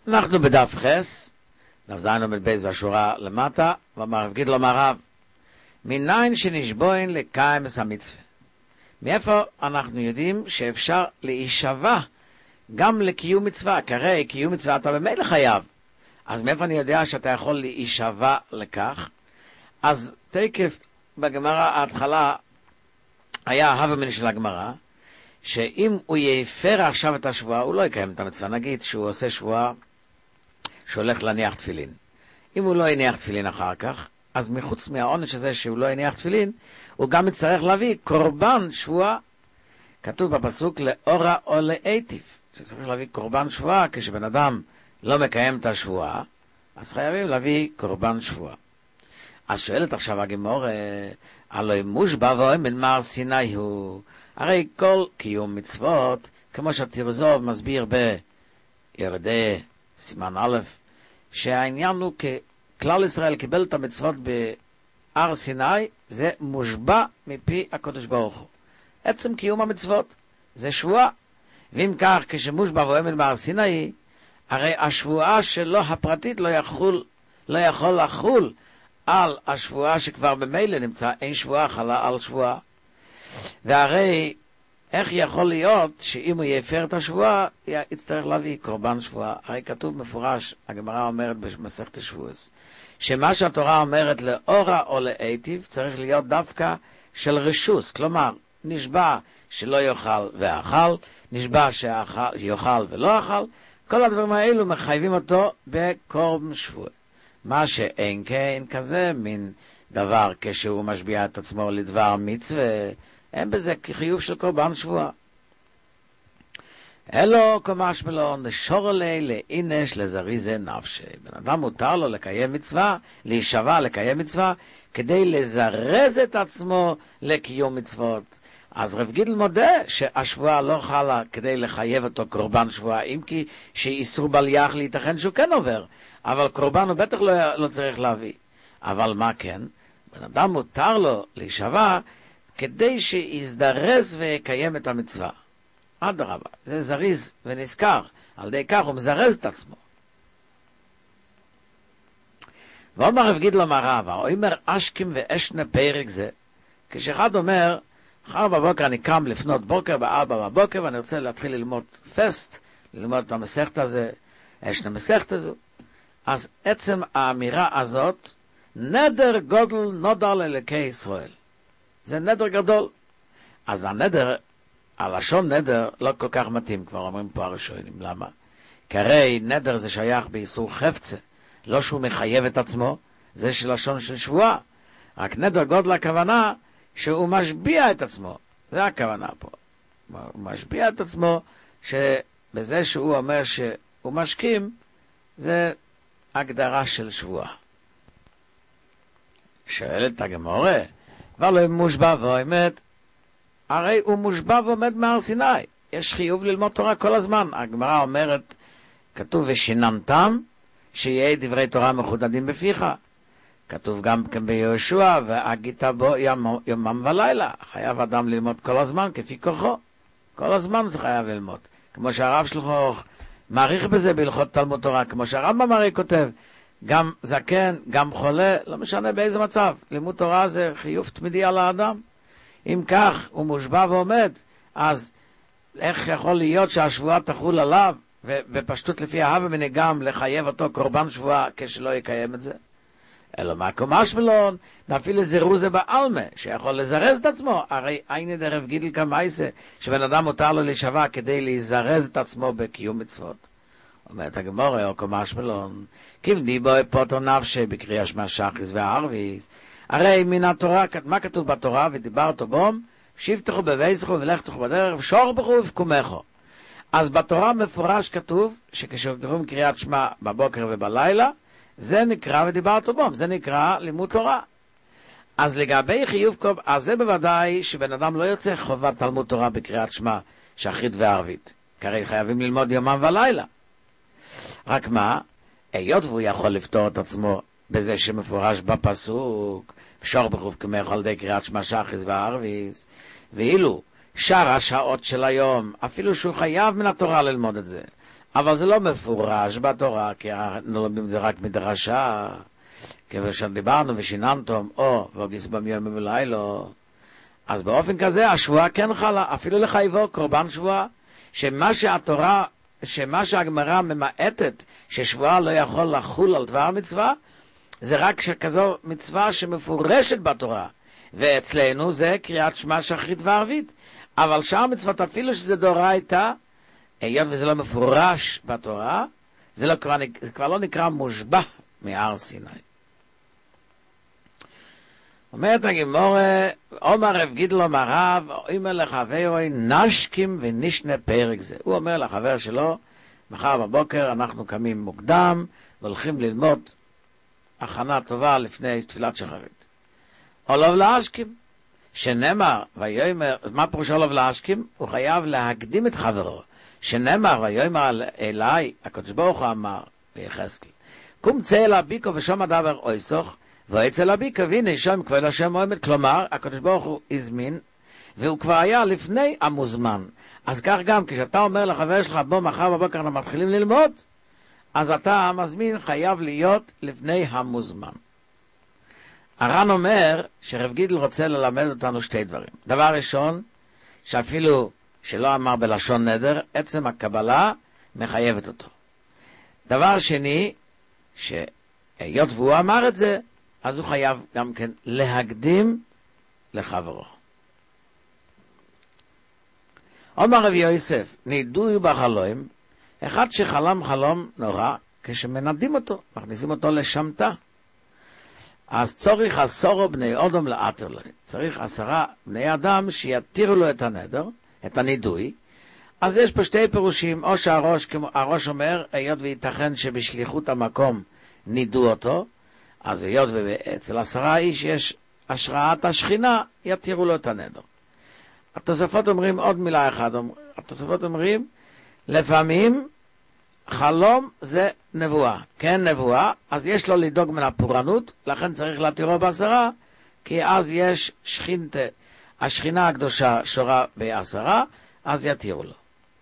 אנחנו בדף חס, דף זין עומד בייס והשורה למטה, ואמר רב גידל אמר רב, מניין שנשבוין לקיים את המצווה. מאיפה אנחנו יודעים שאפשר להישבע גם לקיום מצווה? כי הרי קיום מצווה אתה במילא חייב. אז מאיפה אני יודע שאתה יכול להישבע לכך? אז תקף בגמרא ההתחלה היה ההבמן של הגמרא, שאם הוא יפר עכשיו את השבועה, הוא לא יקיים את המצווה. נגיד שהוא עושה שבועה שהולך להניח תפילין. אם הוא לא יניח תפילין אחר כך, אז מחוץ מהעונש הזה שהוא לא יניח תפילין, הוא גם יצטרך להביא קורבן שבועה. כתוב בפסוק לאורה או לאיטיב, שצריך להביא קורבן שבועה. כשבן אדם לא מקיים את השבועה, אז חייבים להביא קורבן שבועה. אז שואלת עכשיו הגמרא, הלא מושבע ואומר מהר סיני הוא. הרי כל קיום מצוות, כמו שהתרזוב מסביר בירדי סימן א', שהעניין הוא ככלל ישראל קיבל את המצוות בהר סיני, זה מושבע מפי הקדוש ברוך הוא. עצם קיום המצוות זה שבועה. ואם כך, כשמושבע ואומר מהר סיני, הרי השבועה שלו הפרטית לא יכול לחול על השבועה שכבר במילא נמצא, אין שבועה חלה על שבועה. והרי איך יכול להיות שאם הוא יפר את השבועה, יצטרך להביא קורבן שבועה? הרי כתוב מפורש, הגמרא אומרת במסכת שבועס, שמה שהתורה אומרת לאורה או לאיטיב, צריך להיות דווקא של רשוס, כלומר, נשבע שלא יאכל ואכל, נשבע שיאכל ולא אכל, כל הדברים האלו מחייבים אותו בקורבן שבועה. מה שאין כן כזה מין דבר כשהוא משביע את עצמו לדבר מצווה, אין בזה כחיוב של קורבן שבועה. אלו כמש מלון נשור עלי לאינש לזריזה נפשי. בן אדם מותר לו לקיים מצווה, להישבע לקיים מצווה, כדי לזרז את עצמו לקיום מצוות. אז רב גידל מודה שהשבועה לא חלה כדי לחייב אותו קורבן שבועה, אם כי שאיסור בל יחל ייתכן שהוא כן עובר, אבל קורבן הוא בטח לא צריך להביא. אבל מה כן? בן אדם מותר לו להישבע כדי שיזדרז ויקיים את המצווה. אדרבה, זה זריז ונזכר, על די כך הוא מזרז את עצמו. ואומר רב גידל אמר רב, אומר אשכים ואשנה פרק זה, כשאחד אומר, אחר בבוקר אני קם לפנות בוקר, ב4 בבוקר, ואני רוצה להתחיל ללמוד פסט, ללמוד את המסכת הזה, אשנה מסכת הזו. אז עצם האמירה הזאת, נדר גודל נודר לאלוקי ישראל. זה נדר גדול. אז הנדר, הלשון נדר לא כל כך מתאים, כבר אומרים פה הראשונים. למה? כי הרי נדר זה שייך באיסור חפצה, לא שהוא מחייב את עצמו, זה של לשון של שבועה. רק נדר גודל הכוונה שהוא משביע את עצמו. זה הכוונה פה. הוא משביע את עצמו שבזה שהוא אומר שהוא משכים, זה הגדרה של שבועה. שואלת הגמרא, ולא מושבע ועומד, הרי הוא מושבע ועומד מהר סיני. יש חיוב ללמוד תורה כל הזמן. הגמרא אומרת, כתוב ושיננתם, שיהיה דברי תורה מחודדים בפיך. כתוב גם כן ביהושע, והגית בו יומם ולילה. חייב אדם ללמוד כל הזמן כפי כוחו. כל הזמן זה חייב ללמוד. כמו שהרב שלך מעריך בזה בהלכות תלמוד תורה, כמו שהרמב"ם הרי כותב, גם זקן, גם חולה, לא משנה באיזה מצב. לימוד תורה זה חיוב תמידי על האדם. אם כך הוא מושבע ועומד, אז איך יכול להיות שהשבועה תחול עליו, ופשטות לפי ההווה מנגם לחייב אותו קורבן שבועה כשלא יקיים את זה? אלא מה קומש מלון, נפיל לזירוזה בעלמה, שיכול לזרז את עצמו. הרי אין דרב גידל כמייסה, שבן אדם מותר לו להישבע כדי להזרז את עצמו בקיום מצוות. אומרת הגמרא, או קומש מלון, כבדי בו פוטר נפשי בקריאה שמע שחריס והערביס. הרי מן התורה, מה כתוב בתורה? ודיברת בום, שבתכו בבייסכו ולכתכו בדרך, ושורבכו ופקומכו. אז בתורה מפורש כתוב, שכשאומרים קריאת שמע בבוקר ובלילה, זה נקרא ודיברת בום, זה נקרא לימוד תורה. אז לגבי חיוב קוב, אז זה בוודאי שבן אדם לא יוצא חובת תלמוד תורה בקריאת שמע שחרית וערבית, כי הרי חייבים ללמוד יומם ולילה. רק מה, היות והוא יכול לפתור את עצמו בזה שמפורש בפסוק, שור בחוף כמך על די קריאת שמע שחריס וערביס, ואילו שאר השעות של היום, אפילו שהוא חייב מן התורה ללמוד את זה, אבל זה לא מפורש בתורה, כי אנחנו לומדים את זה רק מדרשה, כיוון שדיברנו ושיננתם, או והגיס ביום ובלילו, אז באופן כזה השבועה כן חלה, אפילו לחייבו קורבן שבועה, שמה שהגמרא ממעטת, ששבועה לא יכול לחול על דבר מצווה, זה רק שכזו מצווה שמפורשת בתורה, ואצלנו זה קריאת שמע שחרית וערבית, אבל שאר מצוות אפילו שזה דאורייתא, היות וזה לא מפורש בתורה, זה כבר לא נקרא מושבע מהר סיני. אומרת הגמרא, אומר רב גידל הרב, אומר לחברו נשכים ונשנה פרק זה. הוא אומר לחבר שלו, מחר בבוקר אנחנו קמים מוקדם והולכים ללמוד הכנה טובה לפני תפילת שחרית. עולוב להשכים, שנאמר ויאמר, מה פירוש עולוב להשכים? הוא חייב להקדים את חברו. שנאמר ויאמר אליי, הקדוש ברוך הוא אמר ביחזקאל, קום צא אל הביקו ושום הדבר אויסוך, ואצל הביקו והנה שם כבוד השם עומד, כלומר הקדוש ברוך הוא הזמין והוא כבר היה לפני המוזמן. אז כך גם כשאתה אומר לחבר שלך בוא מחר בבוקר אנחנו מתחילים ללמוד, אז אתה המזמין חייב להיות לפני המוזמן. הר"ן אומר שרב גידל רוצה ללמד אותנו שתי דברים. דבר ראשון, שאפילו שלא אמר בלשון נדר, עצם הקבלה מחייבת אותו. דבר שני, שהיות והוא אמר את זה, אז הוא חייב גם כן להקדים לחברו. אומר רבי יוסף, נידוי בחלום, אחד שחלם חלום נורא, כשמנדים אותו, מכניסים אותו לשמטה. אז צריך 10 בני אדם לאתר לו. צריך 10 בני אדם שיתירו לו את הנדר, את הנידוי. אז יש פה שתי פירושים, או שהראש אומר, היות וייתכן שבשליחות המקום נידו אותו, אז היות ואצל 10 איש יש השראת השכינה, יתירו לו את הנדר. התוספות אומרים עוד מילה אחת, התוספות אומרים, לפעמים חלום זה נבואה, כן נבואה, אז יש לו לדאוג מן הפורענות, לכן צריך להתירו ב10, כי אז יש שכינתה, השכינה הקדושה שורה ב10, אז יתירו לו.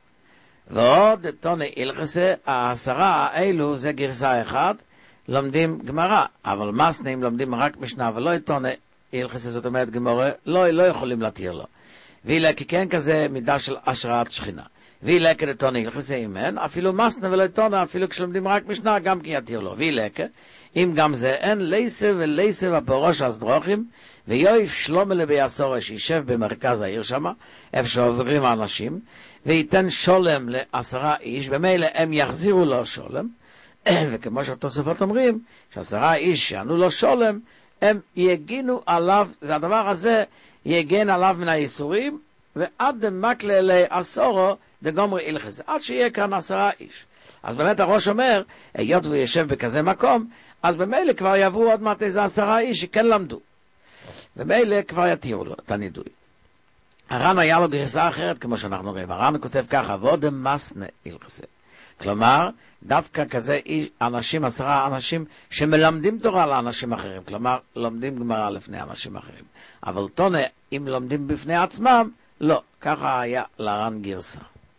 ועוד תוני הלכסה, 10 האלו זה גרסה אחת, לומדים גמרא, אבל מסנים לומדים רק משנה, ולא תוני הלכסה, זאת אומרת גמרא, לא יכולים להתיר לו. ואילה כי כן כזה מידה של השראת שכינה. ואילה כדתוני הלכסה אימן, אפילו מסנה ולא תוני, אפילו כשלומדים רק משנה, גם כי יתיר לו. ואילה אם גם זה אין לייסה ולייסה בפרוש הסדרוכים, ויואיף שלום לבי הסורה שישב במרכז העיר שמה, איפה שעוברים האנשים, וייתן שולם ל10 איש, ומילא הם יחזירו לו שולם, וכמו שהתוספות אומרים, ש10 איש שענו לו שולם, הם יגינו עליו, זה הדבר הזה, יגן עליו מן הייסורים, ועד דמקלה לעשורו דגומרי הלכס, עד שיהיה כאן 10 איש. אז באמת הראש אומר, היות הוא ישב בכזה מקום, אז במילא כבר יעברו עוד מעט איזה 10 איש שכן למדו. במילא כבר יתירו לו את הנידוי. הר"ן היה לו גרסה אחרת כמו שאנחנו רואים. הר"ן כותב ככה, ודם מסנה הלכסה. כלומר, דווקא כזה אנשים, 10 אנשים שמלמדים תורה לאנשים אחרים. כלומר, לומדים גמרא לפני אנשים אחרים. אבל תונה, אם לומדים בפני עצמם, לא. ככה היה לר"ן גרסה.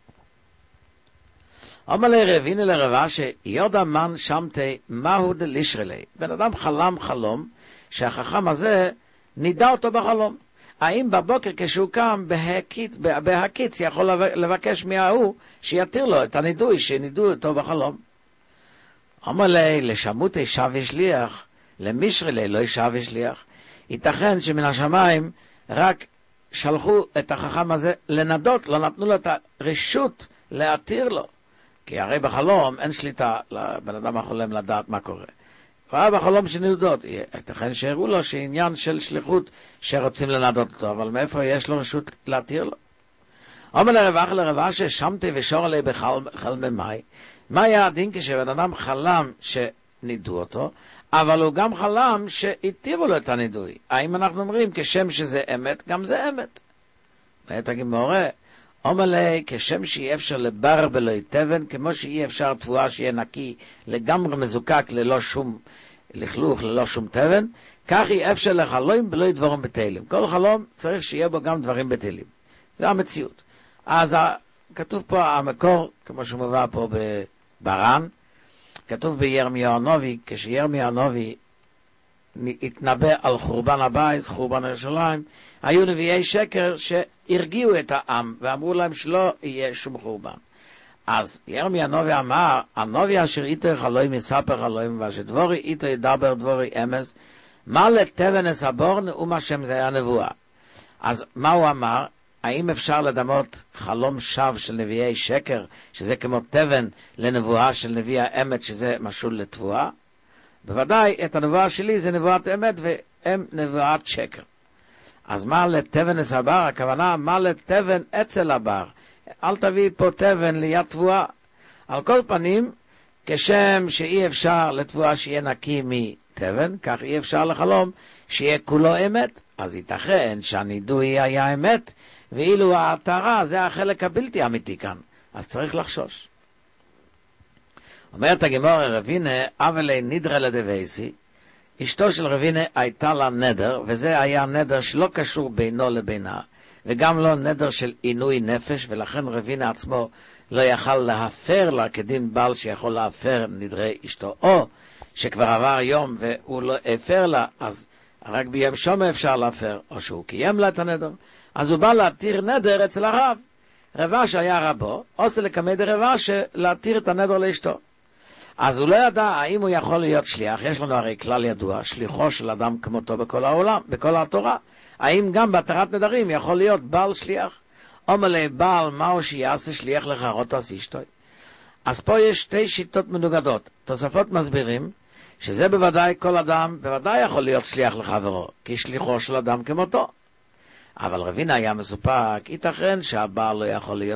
אומר לרב, הנה לרבה שיודע מן שמתי מהו דלישרלי. בן אדם חלם חלום שהחכם הזה נידע אותו בחלום. האם בבוקר כשהוא קם בהקיץ יכול לבקש מההוא שיתיר לו את הנידוי שנידו אותו בחלום? אומר לי, לשמותי שווה שליח, למישרלי לא שווה שליח. ייתכן שמן השמיים רק שלחו את החכם הזה לנדות, לא נתנו לו את הרשות להתיר לו. כי הרי בחלום אין שליטה לבן אדם החולם לדעת מה קורה. ראה בחלום שנדות, ייתכן שהראו לו שעניין של שליחות שרוצים לנדות אותו, אבל מאיפה יש לו רשות להתיר לו? אומר לרבה ששמתי ושור עלי בחלמי מאי, מה היה הדין כשבן אדם חלם שנידו אותו, אבל הוא גם חלם שהתירו לו את הנידוי? האם אנחנו אומרים כשם שזה אמת, גם זה אמת? ואת הגמורה, אומר לי, כשם שאי אפשר לבר בלא תבן, כמו שאי אפשר תבואה שיהיה נקי, לגמרי מזוקק ללא שום לכלוך, ללא שום תבן, כך אי אפשר לחלום בלא דברים בטלים. כל חלום צריך שיהיה בו גם דברים בטלים. זה המציאות. אז כתוב פה המקור, כמו שמובא פה בר"ן, כתוב בירמיהו הנביא, כשירמיהו הנביא התנבא על חורבן הבית, חורבן ירושלים, היו נביאי שקר שהרגיעו את העם ואמרו להם שלא יהיה שום חורבן. אז ירמיהו הנביא אמר, הנביא אשר איתו אלוהים יספר אלוהים ושדבורי איתו ידבר דבורי אמס, מה לתבן אסבור נאום השם, זה היה נבואה. אז מה הוא אמר? האם אפשר לדמות חלום שווא של נביאי שקר, שזה כמו תבן, לנבואה של נביא האמת, שזה משול לתבואה? בוודאי, את הנבואה שלי זה נבואת אמת, והם נבואת שקר. אז מה לתבן אסבר? הכוונה, מה לתבן אצל הבר? אל תביא פה תבן ליד תבואה. על כל פנים, כשם שאי אפשר לתבואה שיהיה נקי מתבן, כך אי אפשר לחלום שיהיה כולו אמת. אז ייתכן שהנידוי היה אמת, ואילו ההתרה זה החלק הבלתי אמיתי כאן. אז צריך לחשוש. אומרת הגמרא, רבינה אבלי נדרה לדבייסי, אשתו של רבינה הייתה לה נדר, וזה היה נדר שלא קשור בינו לבינה, וגם לא נדר של עינוי נפש, ולכן רבינה עצמו לא יכל להפר לה כדין בעל שיכול להפר נדרי אשתו, או שכבר עבר יום והוא לא הפר לה, אז רק ביום שומר אפשר להפר, או שהוא קיים לה את הנדר. אז הוא בא להתיר נדר אצל הרב. רבש היה רבו, עושה לקמא דרבש להתיר את הנדר לאשתו. אז הוא לא ידע האם הוא יכול להיות שליח. יש לנו הרי כלל ידוע, שליחו של אדם כמותו בכל העולם, בכל התורה. האם גם בהתרת נדרים יכול להיות בעל שליח? אומר לי, בעל מהו שיעשה שליח לחרות עשי אשתוי? אז פה יש שתי שיטות מנוגדות. תוספות מסבירים שזה בוודאי כל אדם, בוודאי יכול להיות שליח לחברו, כי שליחו של אדם כמותו. אבל רבינה היה מסופק, ייתכן שהבעל לא יכול להיות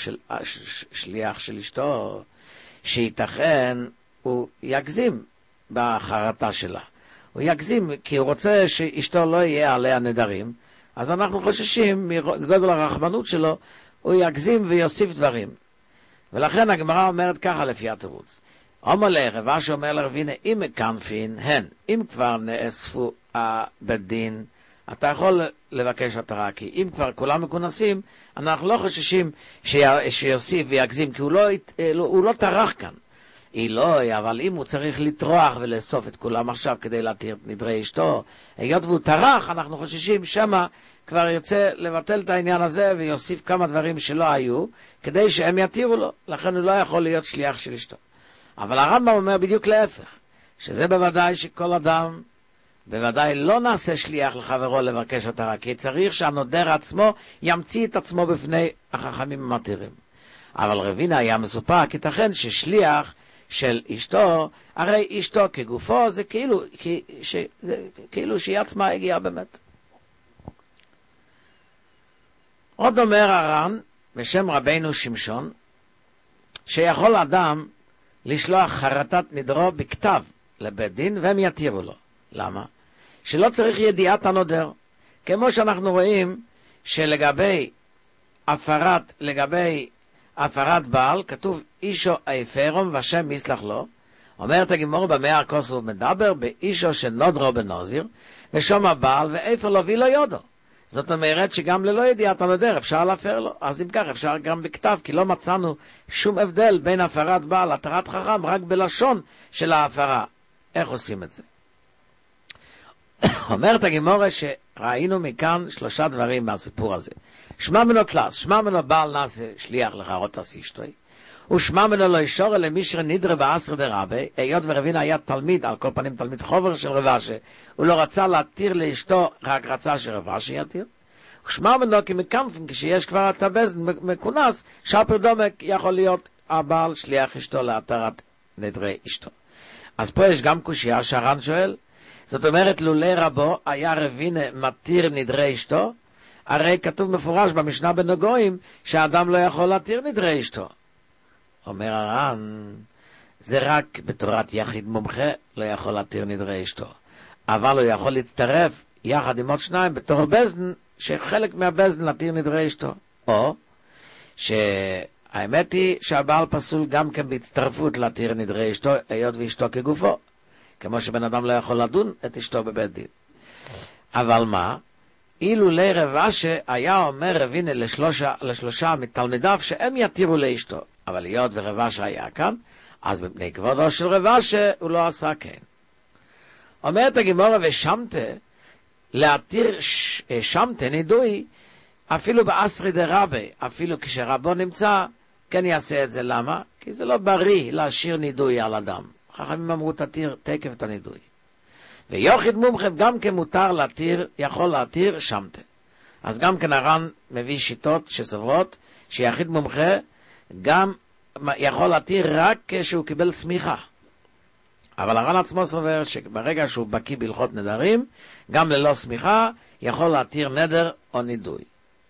שליח של אשתו, שייתכן הוא יגזים בחרטה שלה. הוא יגזים כי הוא רוצה שאשתו לא יהיה עליה נדרים, אז אנחנו חוששים מגודל הרחמנות שלו, הוא יגזים ויוסיף דברים. ולכן הגמרא אומרת ככה לפי התירוץ. אומר לרבש אומר לרבינה, אם מקנפין הן, אם כבר נאספו בית דין, אתה יכול לבקש התרה, כי אם כבר כולם מכונסים, אנחנו לא חוששים שיוסיף ויגזים, כי הוא לא טרח כאן. היא לא, אבל אם הוא צריך לטרוח ולאסוף את כולם עכשיו כדי להתיר את נדרי אשתו, היות והוא טרח, אנחנו חוששים שמה כבר ירצה לבטל את העניין הזה ויוסיף כמה דברים שלא היו, כדי שהם יתירו לו, לכן הוא לא יכול להיות שליח של אשתו. אבל הרמב"ם אומר בדיוק להפך, שזה בוודאי שכל אדם, בוודאי לא נעשה שליח לחברו לבקש התרה, כי צריך שהנודר עצמו ימציא את עצמו בפני החכמים המתירים. אבל רבינה היה מסופק, ייתכן ששליח של אשתו, הרי אשתו כגופו זה כאילו שהיא עצמה הגיעה באמת. עוד אומר הר"ן בשם רבינו שמשון, שיכול אדם לשלוח חרטת נדרו בכתב לבית דין והם יתירו לו. למה? שלא צריך ידיעת הנודר. כמו שאנחנו רואים שלגבי הפרת בעל, כתוב אישו הפרום ושם יסלח לו. אומרת הגמרא במאה הכוסו מדבר באישו שנודרו בנוזיר, ושום הבעל ואיפה לו ולא יודו. זאת אומרת שגם ללא ידיעת הנודר אפשר להפר לו. אז אם כך אפשר גם בכתב, כי לא מצאנו שום הבדל בין הפרת בעל להתרת חכם, רק בלשון של ההפרה. איך עושים את זה? אומרת הגמרא שראינו מכאן 3 דברים מהסיפור הזה. שמע מנו תלס, שמע מנו בעל נעשה שליח לחרות עשי אשתוי, ושמע מנו לא ישור אלה מישר נדרה בעשר דרבי, היות ורבינה היה תלמיד, על כל פנים תלמיד חובר של רבשה, הוא לא רצה להתיר לאשתו, רק רצה שרבשה יתיר. ושמע מנו כי מקנפים, כשיש כבר את הבזן מכונס, שפר דומק יכול להיות הבעל שליח אשתו להתרת נדרי אשתו. אז פה יש גם קושיה שהר"ן שואל, זאת אומרת, לולא רבו היה רבינה מתיר נדרי אשתו, הרי כתוב מפורש במשנה בנגויים שהאדם לא יכול להתיר נדרי אשתו. אומר הר"ן, זה רק בתורת יחיד מומחה לא יכול להתיר נדרי אשתו, אבל הוא יכול להצטרף יחד עם עוד 2 בתור בזן, שחלק מהבזן להתיר נדרי אשתו. או שהאמת היא שהבעל פסול גם כן בהצטרפות להתיר נדרי אשתו, היות ואשתו כגופו, כמו שבן אדם לא יכול לדון את אשתו בבית דין. אבל מה? אילו לרבשה היה אומר רבינה לשלושה מתלמידיו שהם יתירו לאשתו, אבל היות ורבשה היה כאן, אז מפני כבודו של רבשה הוא לא עשה כן. אומרת הגמורה, ושמתה, להתיר שמתה נידוי, אפילו באסרי דרבי, אפילו כשרבו נמצא, כן יעשה את זה. למה? כי זה לא בריא להשאיר נידוי על אדם. חכמים אמרו תתיר תקף את הנידוי. ויוחיד מומחה גם כן מותר להתיר, יכול להתיר שמתה. אז גם כן הר"ן מביא שיטות שסוברות שיחיד מומחה גם יכול להתיר רק כשהוא קיבל סמיכה. אבל הר"ן עצמו סובר שברגע שהוא בקיא בהלכות נדרים, גם ללא סמיכה יכול להתיר נדר או נידוי.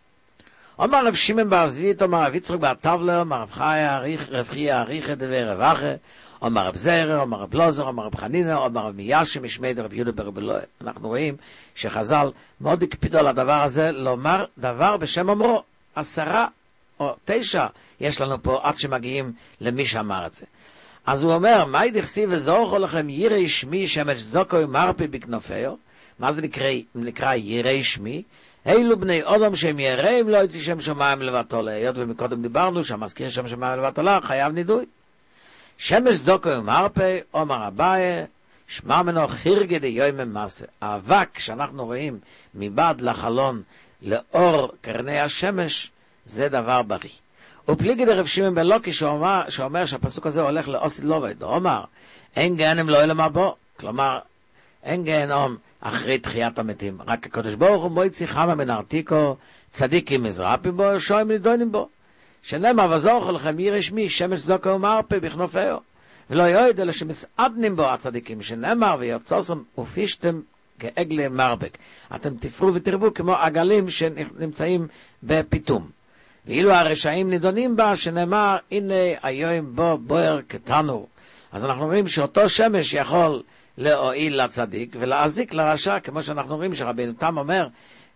אומר רב שמעון בר זית, אומר רב יצחק בר טבלה, אומר רב חייא אריכא דבי רבחה, אומר רב זרע, אומר רב לוזר, אומר רב חנינא, אומר רב מיאשי משמי דרב יהודה ברב אלוהי. אנחנו רואים שחז"ל מאוד הקפידו על הדבר הזה, לומר דבר בשם אומרו. 10 או 9 יש לנו פה עד שמגיעים למי שאמר את זה. אז הוא אומר, מאי דכסיב וזורכו לכם יראי שמי שמש זוקוי מרפי בכנופיו. מה זה נקרא יראי שמי? אילו בני אדם שהם יראים לא יצא שם שמיים לבטלה. היות ומקודם דיברנו שהמזכיר שם שמיים לבטלה חייב נידוי. שמש זוקוי מרפי, אומר אביי, שמע מנו חירגי דיום ממסה. האבק שאנחנו רואים מבעד לחלון לאור קרני השמש, זה דבר בריא. ופליגי דרב שמעון בן לוקי שאומר שהפסוק הזה הולך לאוסיד לובד, הוא אומר, אין גיהנם לא אלמה בו, כלומר, אין גיהנום אחרי תחיית המתים, רק הקדוש ברוך הוא מויצי חמה מן ארתיקו, צדיקים מזרפים בו, שויים נידונים בו, שנאמר וזורכו לכם ירא שמי, שמש זוקו ומרפא בכנופיו, ולא יועד אלא שמסעדנים בו הצדיקים, שנאמר וירצוסם ופישתם כעגלי מרבק, אתם תפרו ותרבו כמו עגלים שנמצאים בפיתום. ואילו הרשעים נידונים בה, שנאמר, הנה היום בו בוער כתנור. אז אנחנו רואים שאותו שמש יכול להועיל לצדיק ולהזיק לרשע, כמו שאנחנו רואים שרבינו תם אומר,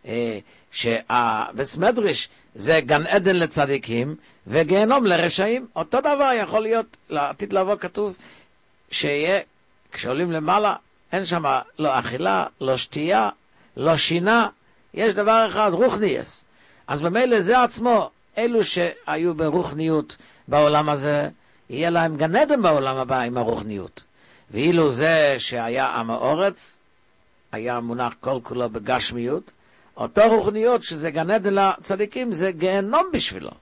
שבסמדרש זה גן עדן לצדיקים וגיהנום לרשעים. אותו דבר יכול להיות, לעתיד לבוא כתוב, שיהיה, כשעולים למעלה, אין שם לא אכילה, לא שתייה, לא שינה, יש דבר אחד, רוחניאס. אז במילא זה עצמו, אלו שהיו ברוחניות בעולם הזה, יהיה להם גן עדן בעולם הבא עם הרוחניות. ואילו זה שהיה עם האורץ, היה מונח כל כולו בגשמיות, אותו רוחניות שזה גן עדן לצדיקים, זה גיהנום בשבילו.